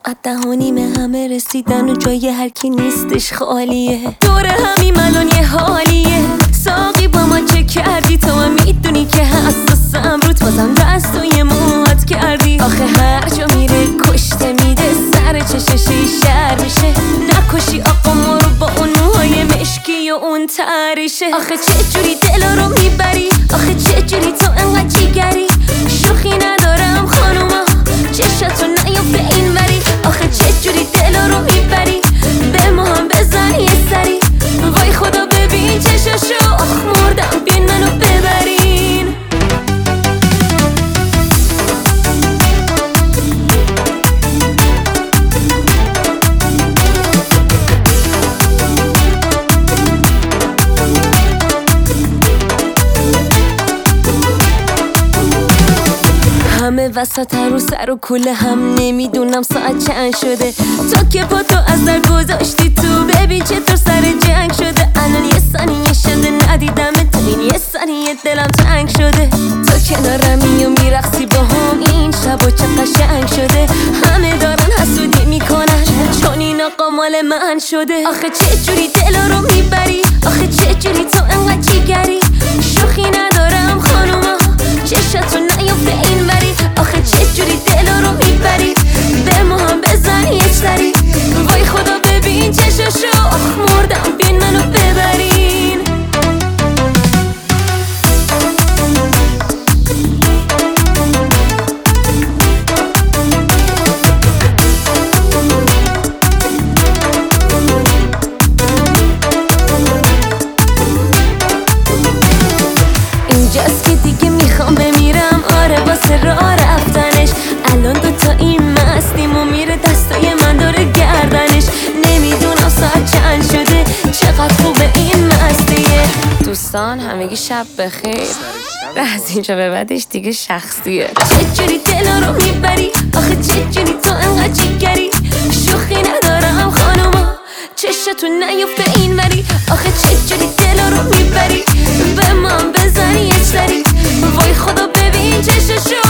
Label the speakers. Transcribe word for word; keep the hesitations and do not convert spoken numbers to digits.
Speaker 1: ساعت ده و نیمه همه رسیدن و جای هر کی نیستش خالیه. دور همیم الان یه حالیه. ساقی با ما چه کردی؟ تو هم میدونی که حساسم روت، بازم دستوی موهات کردی. آخه هر جا میره کشته میده، سر چششی شر میشه. نکشی آقا ما رو با اون موهای مشکی و اون تریشه. آخه چه جوری دلا رو میبری؟ آخه چه جوری تو انقدر جیگری؟ شوخی ندارم خانوما، چشاتو نیفته این وری. آخه چه جوری دلا رو میبری؟ به ما هم بزن یه سری. وای خدا ببین چشاشو، آخ مردم بین منو ببرین. همه وسط رو سر و کوله هم، نمیدونم ساعت چند شده. تو که پا تو از در گذاشتی تو، ببین چطور سر جنگ شده. الان یه ثانیه شده ندیدم تو، این یه ثانیه دلم تنگ شده. تو کنارمی و میرقصی با هم، این شب و چه قشنگ شده. همه دارن حسودی میکنن چون این آقا مال من شده. آخه چه جوری دلا رو میبری؟ آخه چه جوری تو انقدر جیگری؟ شوخی ندارم خانوما، چشاتو نیفته این وری. آخه چه جوری دلا رو میبری؟ به ما هم بزن یه سری. وای خدا ببین چشاشو، آخ مردم بین منو ببرین. اینجاست که دیگه میخوام بمیرم، آره واسه راه رفتنش. الان دوتا این مستیم و میره دستای من داره گردنش. نمیدونم ساعت چند شده، چقدر خوبه این مستیه. دوستان همگی شب بخیر. از اینجا به بعدش دیگه شخصیه. چه جوری دلا رو میبری؟ آخه چه جوری تو انقدر جیگری؟ شوخی ندارم خانوما، چشتو نیفته این وری. آخه چه جوری دلا رو میبری؟ به من بزن یه سری. وای خدا ببین چششو.